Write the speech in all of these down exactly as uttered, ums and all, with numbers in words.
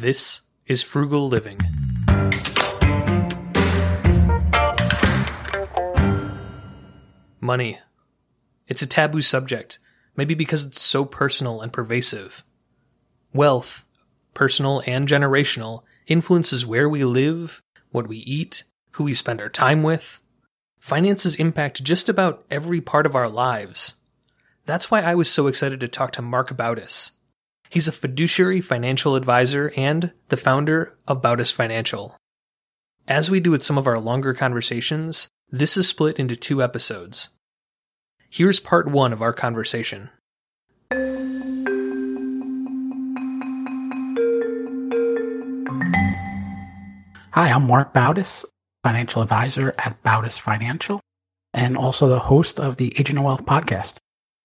This is Frugal Living. Money. It's a taboo subject, maybe because it's so personal and pervasive. Wealth, personal and generational, influences where we live, what we eat, who we spend our time with. Finances impact just about every part of our lives. That's why I was so excited to talk to Mark Bautis. He's a fiduciary financial advisor and the founder of Bautis Financial. As we do with some of our longer conversations, this is split into two episodes. Here's part one of our conversation. Hi, I'm Mark Bautis, financial advisor at Bautis Financial, and also the host of the Agent of Wealth podcast.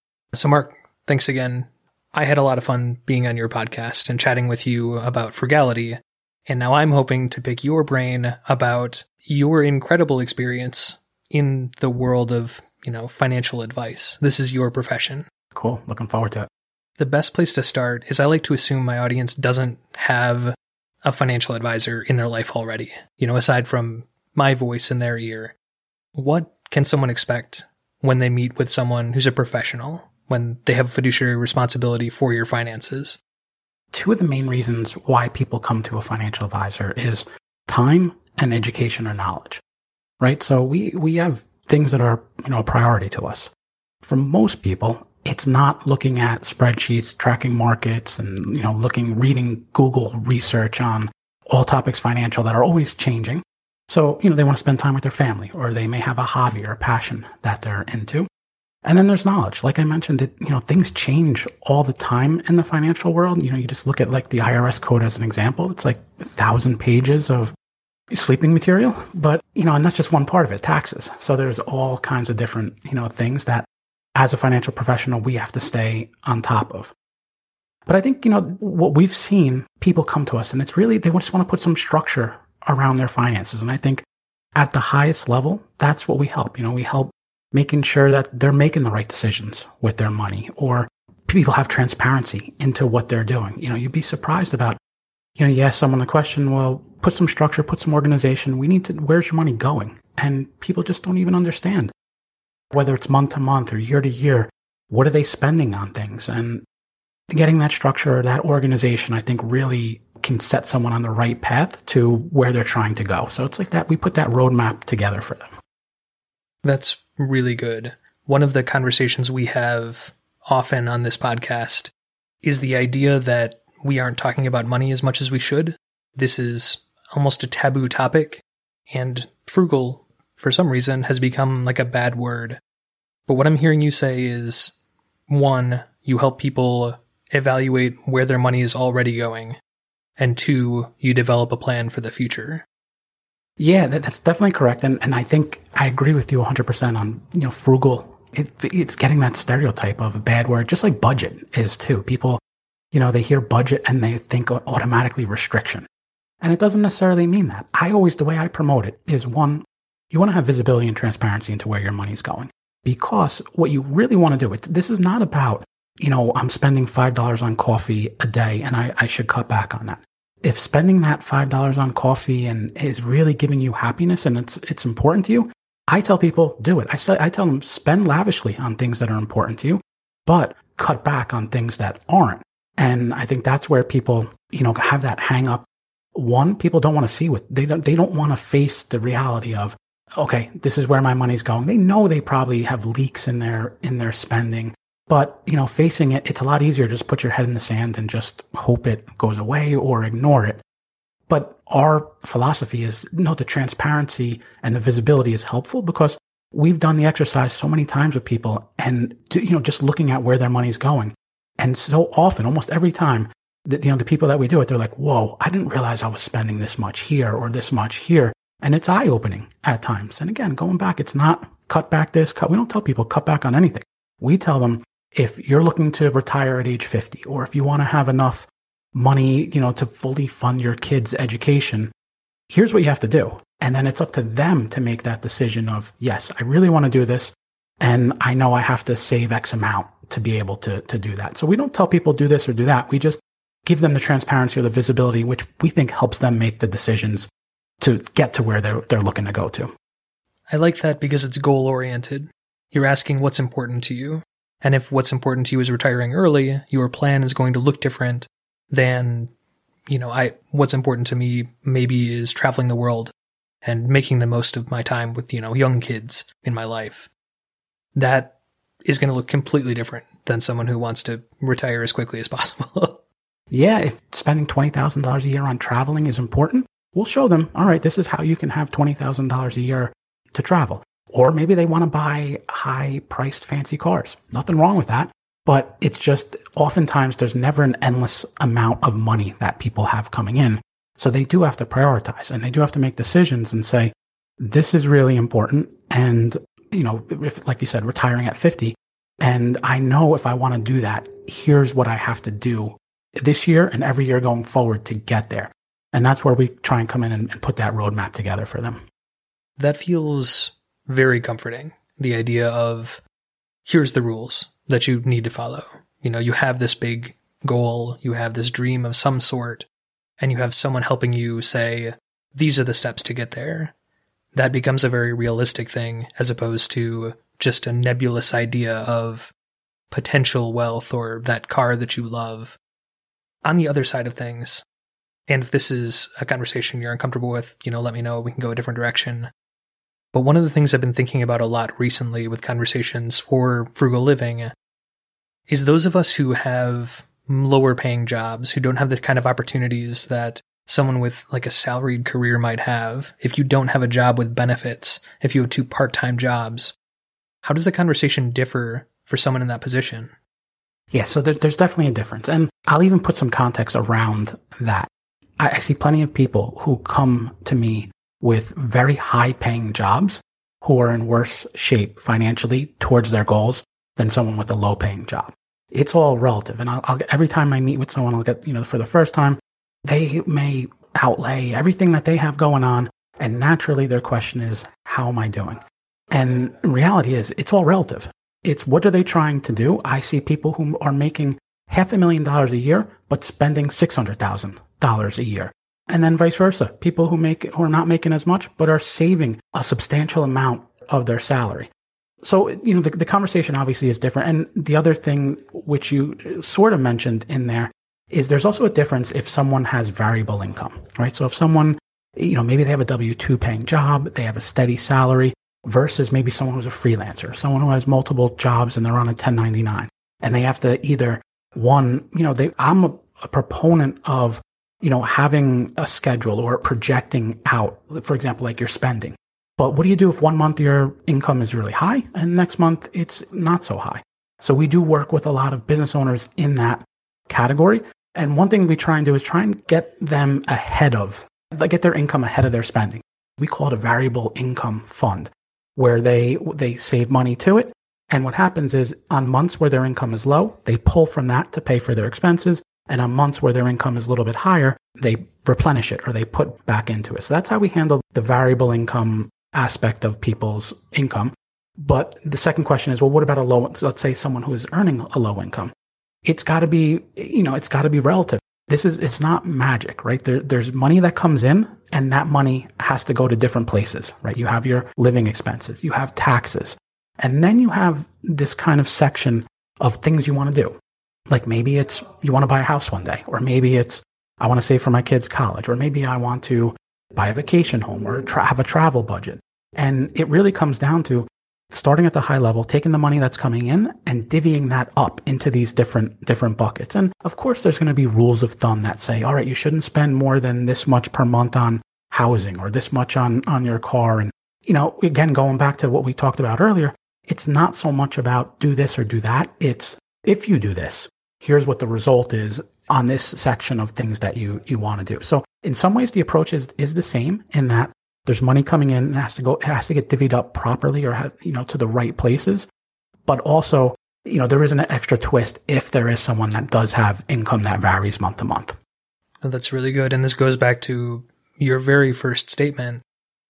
So Mark, thanks again. I had a lot of fun being on your podcast and chatting with you about frugality, and now I'm hoping to pick your brain about your incredible experience in the world of, you know, financial advice. This is your profession. Cool. Looking forward to it. The best place to start is I like to assume my audience doesn't have a financial advisor in their life already. You know, aside from my voice in their ear, what can someone expect when they meet with someone who's a professional, when they have fiduciary responsibility for your finances? Two of the main reasons why people come to a financial advisor is time and education or knowledge, right? So we, we have things that are, you know, a priority to us. For most people, it's not looking at spreadsheets, tracking markets, and, you know, looking, reading Google research on all topics financial that are always changing. So, you know, they want to spend time with their family, or they may have a hobby or a passion that they're into. And then there's knowledge. Like I mentioned, that, you know, things change all the time in the financial world. You know, you just look at like the I R S code as an example. It's like a thousand pages of sleeping material, but, you know, and that's just one part of it, taxes. So there's all kinds of different, you know, things that as a financial professional, we have to stay on top of. But I think, you know, what we've seen, people come to us and it's really, they just want to put some structure around their finances. And I think at the highest level, that's what we help. You know, we help making sure that they're making the right decisions with their money, or people have transparency into what they're doing. You know, you'd be surprised about, you know, you ask someone the question, well, put some structure, put some organization. We need to, where's your money going? And people just don't even understand. Whether it's month to month or year to year, what are they spending on things? And getting that structure or that organization, I think, really can set someone on the right path to where they're trying to go. So it's like that, we put that roadmap together for them. That's really good. One of the conversations we have often on this podcast is the idea that we aren't talking about money as much as we should. This is almost a taboo topic, and frugal, for some reason, has become like a bad word. But what I'm hearing you say is, one, you help people evaluate where their money is already going, and two, you develop a plan for the future. Yeah, that, that's definitely correct. And and I think I agree with you one hundred percent on, you know, frugal. It, it's getting that stereotype of a bad word, just like budget is too. People, you know, they hear budget and they think automatically restriction. And it doesn't necessarily mean that. I always, the way I promote it is, one, you want to have visibility and transparency into where your money's going. Because what you really want to do, it's, this is not about, you know, I'm spending five dollars on coffee a day and I, I should cut back on that. If spending that five dollars on coffee and is really giving you happiness and it's it's important to you, I tell people, do it. I say, I tell them, spend lavishly on things that are important to you, but cut back on things that aren't. And I think that's where people, you know, have that hang up. One, people don't want to see what they don't, they don't want to face the reality of, okay, this is where my money's going. They know they probably have leaks in their, in their spending, but, you know, facing it, it's a lot easier to just put your head in the sand and just hope it goes away or ignore it. But our philosophy is, no, the transparency and the visibility is helpful because we've done the exercise so many times with people and, to, you know, just looking at where their money's going. And so often, almost every time, that, you know, the people that we do it, they're like, whoa, I didn't realize I was spending this much here or this much here. And it's eye-opening at times. And again, going back, it's not cut back this, cut. We don't tell people cut back on anything. We tell them, if you're looking to retire at age fifty, or if you want to have enough money, you know, to fully fund your kids' education, here's what you have to do. And then it's up to them to make that decision of, yes, I really want to do this. And I know I have to save X amount to be able to, to do that. So we don't tell people do this or do that. We just give them the transparency or the visibility, which we think helps them make the decisions to get to where they're, they're looking to go to. I like that because it's goal-oriented. You're asking what's important to you. And if what's important to you is retiring early, your plan is going to look different than, you know, I, what's important to me maybe is traveling the world and making the most of my time with, you know, young kids in my life. That is going to look completely different than someone who wants to retire as quickly as possible. Yeah, if spending twenty thousand dollars a year on traveling is important, we'll show them, all right, this is how you can have twenty thousand dollars a year to travel. Or maybe they want to buy high-priced fancy cars. Nothing wrong with that. But it's just oftentimes there's never an endless amount of money that people have coming in. So they do have to prioritize and they do have to make decisions and say, this is really important. And, you know, if, like you said, retiring at fifty. And I know if I want to do that, here's what I have to do this year and every year going forward to get there. And that's where we try and come in and, and put that roadmap together for them. That feels very comforting. The idea of here's the rules that you need to follow. You know, you have this big goal, you have this dream of some sort, and you have someone helping you say, these are the steps to get there. That becomes a very realistic thing as opposed to just a nebulous idea of potential wealth or that car that you love. On the other side of things, and if this is a conversation you're uncomfortable with, you know, let me know, we can go a different direction. But one of the things I've been thinking about a lot recently with conversations for frugal living is those of us who have lower paying jobs, who don't have the kind of opportunities that someone with like a salaried career might have. If you don't have a job with benefits, if you have two part-time jobs, how does the conversation differ for someone in that position? Yeah, so there, there's definitely a difference. And I'll even put some context around that. I, I see plenty of people who come to me with very high paying jobs who are in worse shape financially towards their goals than someone with a low paying job. It's all relative. And I'll, I'll every time I meet with someone, I'll get, you know, for the first time, they may outlay everything that they have going on. And naturally their question is, how am I doing? And reality is it's all relative. It's what are they trying to do? I see people who are making half a million dollars a year, but spending six hundred thousand dollars a year. And then vice versa. People who make, who are not making as much, but are saving a substantial amount of their salary. So, you know, the, the conversation obviously is different. And the other thing which you sort of mentioned in there is there's also a difference if someone has variable income, right? So if someone, you know, maybe they have a W two paying job, they have a steady salary versus maybe someone who's a freelancer, someone who has multiple jobs and they're on a ten ninety-nine and they have to either one, you know, they, I'm a, a proponent of, you know, having a schedule or projecting out, for example, like your spending. But what do you do if one month your income is really high and next month it's not so high? So we do work with a lot of business owners in that category. And one thing we try and do is try and get them ahead of, like get their income ahead of their spending. We call it a variable income fund where they, they save money to it. And what happens is on months where their income is low, they pull from that to pay for their expenses. And on months where their income is a little bit higher, they replenish it or they put back into it. So that's how we handle the variable income aspect of people's income. But the second question is, well, what about a low, let's say someone who is earning a low income? It's got to be, you know, it's got to be relative. This is, it's not magic, right? There, there's money that comes in and that money has to go to different places, right? You have your living expenses, you have taxes, and then you have this kind of section of things you want to do. Like maybe it's you want to buy a house one day, or maybe it's I want to save for my kids' college, or maybe I want to buy a vacation home or tra- have a travel budget. And it really comes down to starting at the high level, taking the money that's coming in and divvying that up into these different different buckets. And of course, there's going to be rules of thumb that say, all right, you shouldn't spend more than this much per month on housing or this much on, on your car. And, you know, again, going back to what we talked about earlier, it's not so much about do this or do that. It's if you do this, here's what the result is on this section of things that you, you want to do. So in some ways, the approach is, is the same in that there's money coming in and it has to go, it has to get divvied up properly or have, you know, to the right places. But also, you know, there is an extra twist if there is someone that does have income that varies month to month. Oh, that's really good. And this goes back to your very first statement,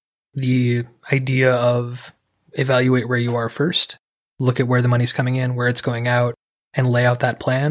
the idea of evaluate where you are first, look at where the money's coming in, where it's going out, and lay out that plan.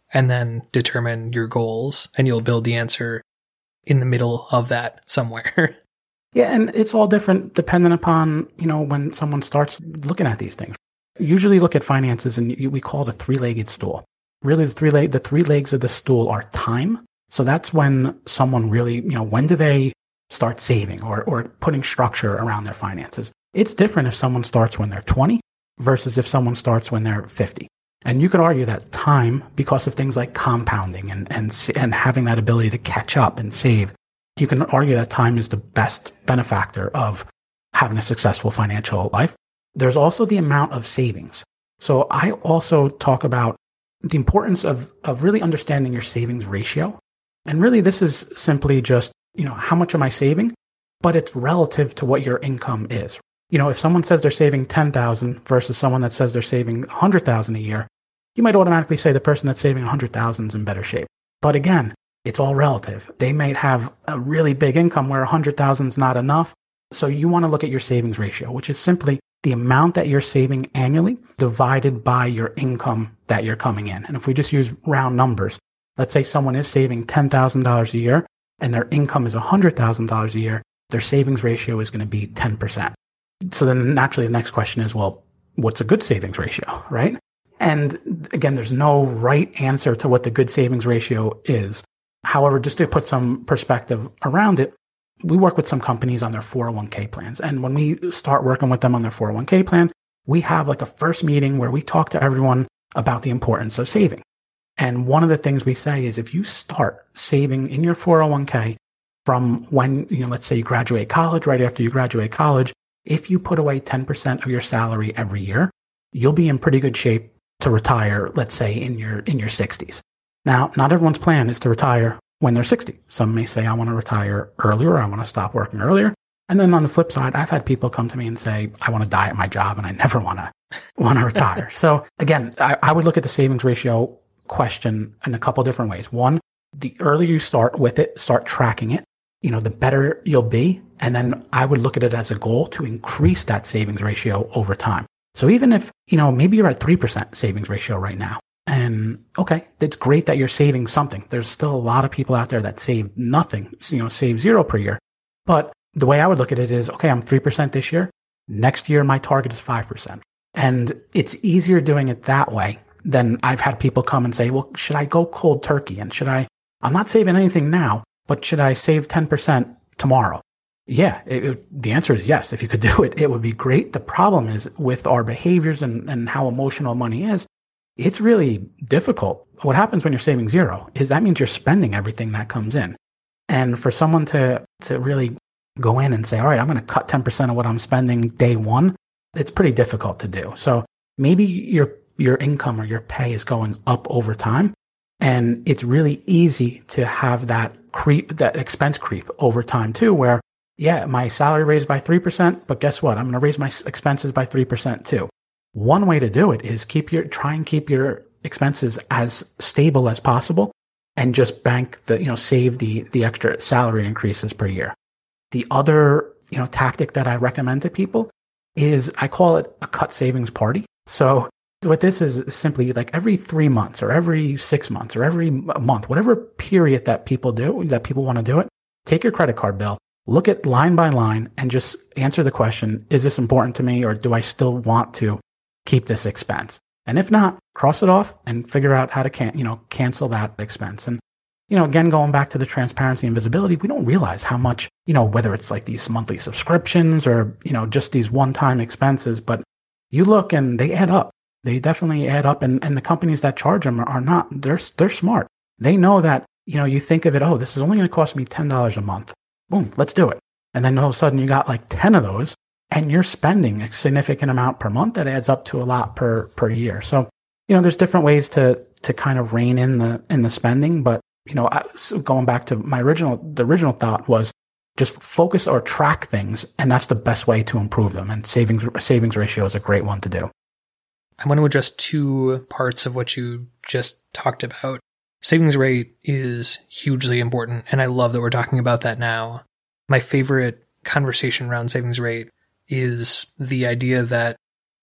and then determine your goals, and you'll build the answer in the middle of that somewhere. Yeah, and it's all different depending upon, you know, when someone starts looking at these things. Usually look at finances and we call it a three-legged stool. Really, the three, leg, the three legs of the stool are time. So that's when someone really, you know, when do they start saving or, or putting structure around their finances? It's different if someone starts when they're twenty versus if someone starts when they're fifty. And you could argue that time, because of things like compounding and, and, and having that ability to catch up and save, you can argue that time is the best benefactor of having a successful financial life. There's also the amount of savings. So I also talk about the importance of, of really understanding your savings ratio. And really this is simply just, you know, how much am I saving? But it's relative to what your income is. You know, if someone says they're saving ten thousand versus someone that says they're saving one hundred thousand a year, you might automatically say the person that's saving one hundred thousand is in better shape. But again, it's all relative. They might have a really big income where one hundred thousand is not enough. So you want to look at your savings ratio, which is simply the amount that you're saving annually divided by your income that you're coming in. And if we just use round numbers, let's say someone is saving ten thousand dollars a year and their income is one hundred thousand dollars a year, their savings ratio is going to be ten percent. So then naturally the next question is, well, what's a good savings ratio, right? And again, there's no right answer to what the good savings ratio is. However, just to put some perspective around it, we work with some companies on their four oh one k plans. And when we start working with them on their four oh one k plan, we have like a first meeting where we talk to everyone about the importance of saving. And one of the things we say is if you start saving in your four oh one k from when, you know, let's say you graduate college, right after you graduate college, if you put away ten percent of your salary every year, you'll be in pretty good shape to retire, let's say in your, in your sixties. Now, not everyone's plan is to retire when they're sixty. Some may say, I want to retire earlier, I want to stop working earlier. And then on the flip side, I've had people come to me and say, I want to die at my job and I never want to want to retire. So again, I, I would look at the savings ratio question in a couple different ways. One, the earlier you start with it, start tracking it, you know, the better you'll be. And then I would look at it as a goal to increase that savings ratio over time. So even if, you know, maybe you're at three percent savings ratio right now, and okay, it's great that you're saving something. There's still a lot of people out there that save nothing, you know, save zero per year. But the way I would look at it is, okay, I'm three percent this year. Next year, my target is five percent. And it's easier doing it that way than I've had people come and say, well, should I go cold turkey? And should I, I'm not saving anything now, but should I save ten percent tomorrow? Yeah, it, it, the answer is yes. If you could do it, it would be great. The problem is with our behaviors and, and how emotional money is, it's really difficult. What happens when you're saving zero is that means you're spending everything that comes in. And for someone to, to really go in and say, all right, I'm going to cut ten percent of what I'm spending day one, it's pretty difficult to do. So maybe your, your income or your pay is going up over time. And it's really easy to have that creep, that expense creep over time too, where yeah, my salary raised by three percent, but guess what? I'm going to raise my expenses by three percent too. One way to do it is keep your, try and keep your expenses as stable as possible and just bank the, you know, save the, the extra salary increases per year. The other, you know, tactic that I recommend to people is I call it a cut savings party. So what this is simply like every three months or every six months or every month, whatever period that people do, that people want to do it, take your credit card bill, look at line by line and just answer the question, is this important to me or do I still want to keep this expense? And if not, cross it off and figure out how to can, you know, cancel that expense. And, you know, again, going back to the transparency and visibility, we don't realize how much, you know, whether it's like these monthly subscriptions or, you know, just these one-time expenses, but you look and they add up. They definitely add up. And, and the companies that charge them are, are not, they're, they're smart. They know that, you know, you think of it, oh, this is only going to cost me ten dollars a month. Boom, let's do it. And then all of a sudden you got like ten of those and you're spending a significant amount per month that adds up to a lot per, per year. So, you know, there's different ways to, to kind of rein in the, in the spending. But, you know, I, so going back to my original, the original thought was just focus or track things. And that's the best way to improve them. And savings, savings ratio is a great one to do. I want to address two parts of what you just talked about. Savings rate is hugely important, and I love that we're talking about that now. My favorite conversation around savings rate is the idea that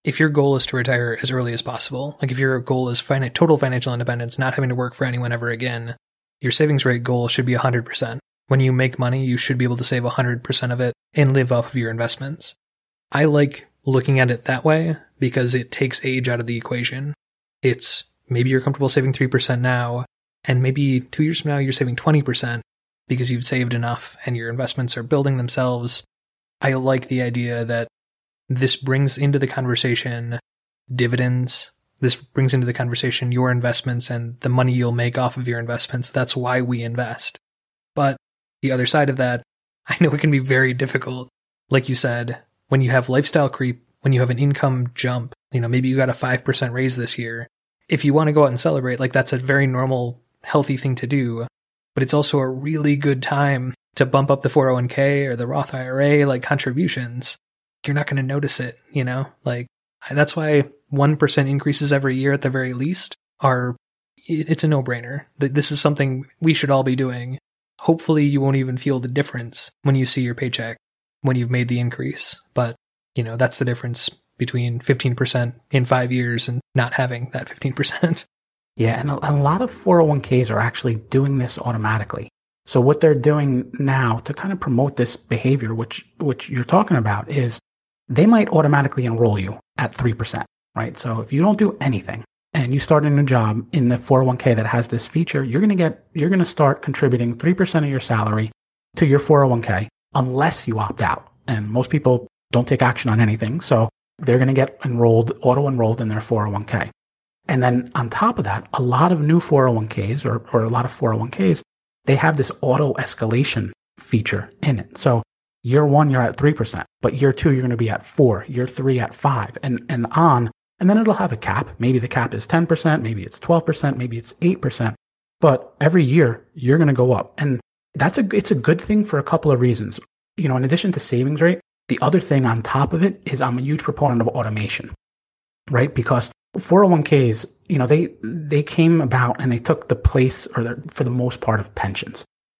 if your goal is to retire as early as possible, like if your goal is fin- total financial independence, not having to work for anyone ever again, your savings rate goal should be one hundred percent. When you make money, you should be able to save one hundred percent of it and live off of your investments. I like looking at it that way because it takes age out of the equation. It's maybe you're comfortable saving three percent now, and maybe two years from now you're saving twenty percent because you've saved enough and your investments are building themselves. I like the idea that this brings into the conversation dividends. This brings into the conversation your investments and the money you'll make off of your investments. That's why we invest. But the other side of that, I know it can be very difficult. Like you said, when you have lifestyle creep, when you have an income jump, you know, maybe you got a five percent raise this year. If you want to go out and celebrate, like that's a very normal, healthy thing to do. But it's also a really good time to bump up the four oh one k or the Roth I R A, like contributions. You're not going to notice it, you know, like that's why one percent increases every year at the very least are, it's a no-brainer. This is something we should all be doing. Hopefully you won't even feel the difference when you see your paycheck, when you've made the increase. But, you know, that's the difference between fifteen percent in five years and not having that fifteen percent. Yeah, and a, a lot of four oh one k's are actually doing this automatically. So what they're doing now to kind of promote this behavior, which which you're talking about, is they might automatically enroll you at three percent, right? So if you don't do anything and you start a new job in the four oh one k that has this feature, you're going to get, you're going to start contributing three percent of your salary to your four oh one k unless you opt out. And most people don't take action on anything. So they're going to get enrolled, auto-enrolled in their four oh one k. And then on top of that, a lot of new four oh one k's or, or a lot of four oh one k's, they have this auto escalation feature in it. So year one, you're at three percent, but year two, you're going to be at four, year three at five, and, and on. And then it'll have a cap. Maybe the cap is ten percent, maybe it's twelve percent, maybe it's eight percent. But every year, you're going to go up. And that's a, it's a good thing for a couple of reasons. You know, in addition to savings rate, the other thing on top of it is I'm a huge proponent of automation, right? Because four oh one k's, you know, they, they came about and they took the place or the, for the most part of pensions.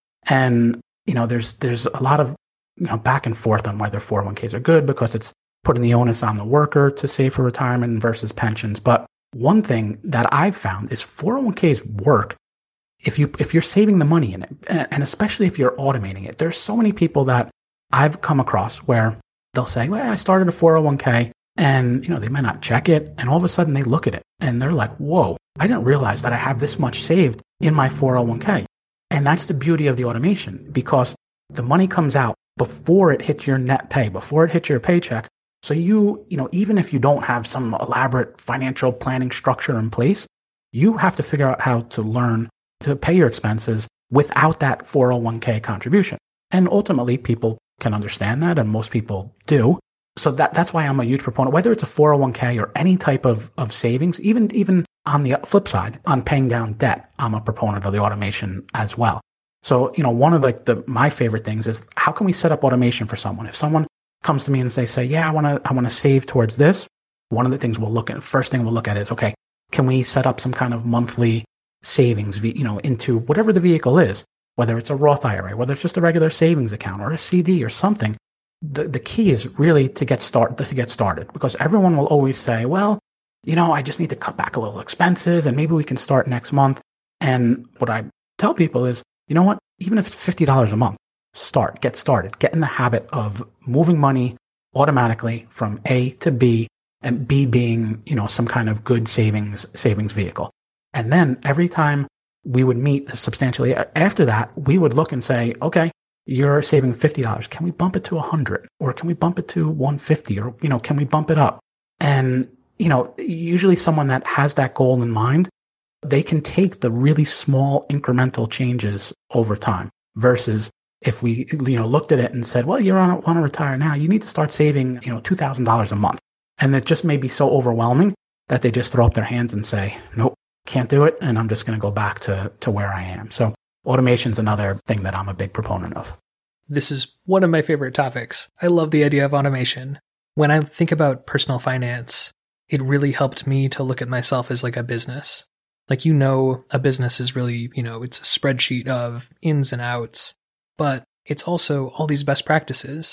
And, you know, there's, there's a lot of, you know, back and forth on whether four oh one k's are good because it's putting the onus on the worker to save for retirement versus pensions. But one thing that I've found is four oh one k's work if you, if you're saving the money in it, and especially if you're automating it. There's so many people that I've come across where they'll say, well, I started a four oh one k. And, you know, they might not check it. And all of a sudden they look at it and they're like, whoa, I didn't realize that I have this much saved in my four oh one k. And that's the beauty of the automation, because the money comes out before it hits your net pay, before it hits your paycheck. So you, you know, even if you don't have some elaborate financial planning structure in place, you have to figure out how to learn to pay your expenses without that four oh one k contribution. And ultimately people can understand that, and most people do. So that, that's why I'm a huge proponent, whether it's a four oh one k or any type of, of savings, even, even on the flip side, on paying down debt, I'm a proponent of the automation as well. So, you know, one of like the, my favorite things is how can we set up automation for someone? If someone comes to me and they say, yeah, I want to, I want to save towards this. One of the things we'll look at, first thing we'll look at is, okay, can we set up some kind of monthly savings, you know, into whatever the vehicle is, whether it's a Roth I R A, whether it's just a regular savings account or a C D or something. The, the key is really to get start to get started, because everyone will always say, well, you know, I just need to cut back a little expenses and maybe we can start next month. And what I tell people is, you know what, even if it's fifty dollars a month, start, get started, get in the habit of moving money automatically from A to B, and B being, you know, some kind of good savings, savings vehicle. And then every time we would meet substantially after that, we would look and say, okay, you're saving fifty dollars. Can we bump it to one hundred dollars? Or can we bump it to one hundred fifty dollars? Or, you know, can we bump it up? And, you know, usually someone that has that goal in mind, they can take the really small incremental changes over time, versus if we, you know, looked at it and said, well, you want to retire now, you need to start saving, you know, two thousand dollars a month. And it just may be so overwhelming that they just throw up their hands and say, nope, can't do it. And I'm just going to go back to, to where I am. So automation is another thing that I'm a big proponent of. This is one of my favorite topics. I love the idea of automation. When I think about personal finance, it really helped me to look at myself as like a business. Like, you know, a business is really, you know, it's a spreadsheet of ins and outs, but it's also all these best practices.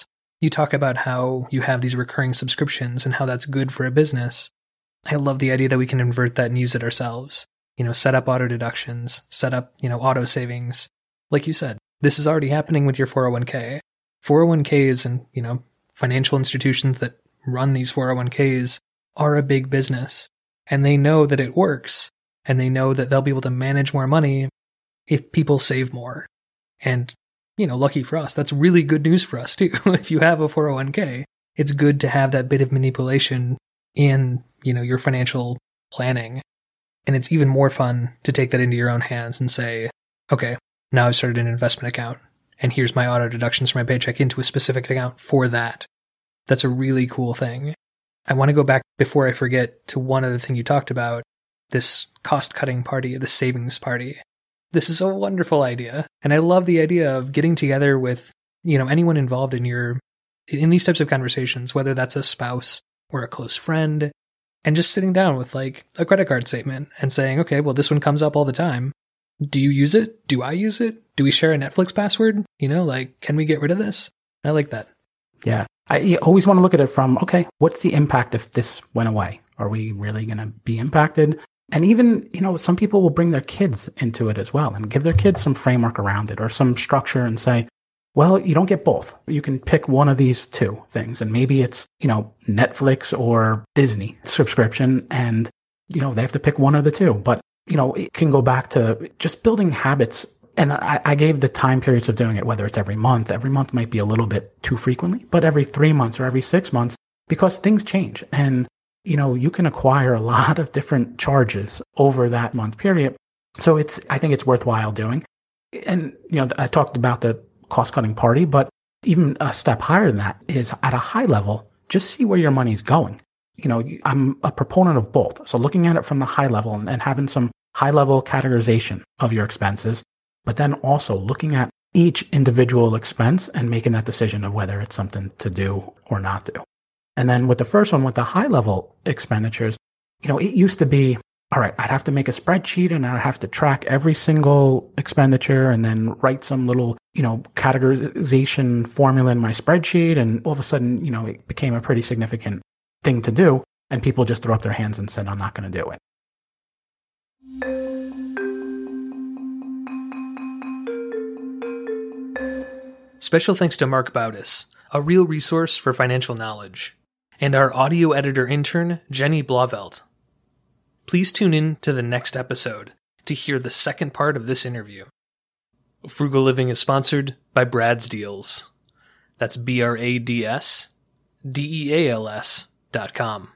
You talk about how you have these recurring subscriptions and how that's good for a business. I love the idea that we can invert that and use it ourselves. You know, set up auto deductions, set up, you know, auto savings. Like you said, this is already happening with your four oh one k. four oh one k's and, you know, financial institutions that run these four oh one k's are a big business, and they know that it works, and they know that they'll be able to manage more money if people save more. And, you know, lucky for us, that's really good news for us too. If you have a four oh one k, it's good to have that bit of manipulation in, you know, your financial planning. And it's even more fun to take that into your own hands and say, okay, now I've started an investment account, and here's my auto deductions from my paycheck into a specific account for that. That's a really cool thing. I want to go back before I forget to one other thing you talked about, this cost-cutting party, the savings party. This is a wonderful idea. And I love the idea of getting together with, you know, anyone involved in your, in these types of conversations, whether that's a spouse or a close friend, and just sitting down with like a credit card statement and saying, okay, well, this one comes up all the time. Do you use it? Do I use it? Do we share a Netflix password? You know, like, can we get rid of this? I like that. Yeah. I you always want to look at it from, okay, what's the impact if this went away? Are we really going to be impacted? And even, you know, some people will bring their kids into it as well and give their kids some framework around it or some structure and say, well, you don't get both. You can pick one of these two things. And maybe it's, you know, Netflix or Disney subscription. And, you know, they have to pick one of the two. But, you know, it can go back to just building habits. And I, I gave the time periods of doing it, whether it's every month. Every month might be a little bit too frequently, but every three months or every six months, because things change. And, you know, you can acquire a lot of different charges over that month period. So it's, I think it's worthwhile doing. And, you know, I talked about the cost-cutting party, but even a step higher than that is at a high level, just see where your money's going. You know, I'm a proponent of both. So looking at it from the high level and, and having some high-level categorization of your expenses, but then also looking at each individual expense and making that decision of whether it's something to do or not do. And then with the first one, with the high-level expenditures, you know, it used to be, all right, I'd have to make a spreadsheet and I'd have to track every single expenditure and then write some little, you know, categorization formula in my spreadsheet. And all of a sudden, you know, it became a pretty significant thing to do. And people just threw up their hands and said, I'm not going to do it. Special thanks to Mark Bautis, a real resource for financial knowledge, and our audio editor intern, Jenny Blauvelt. Please tune in to the next episode to hear the second part of this interview. Frugal Living is sponsored by Brad's Deals. That's B R A D S D E A L S dot com.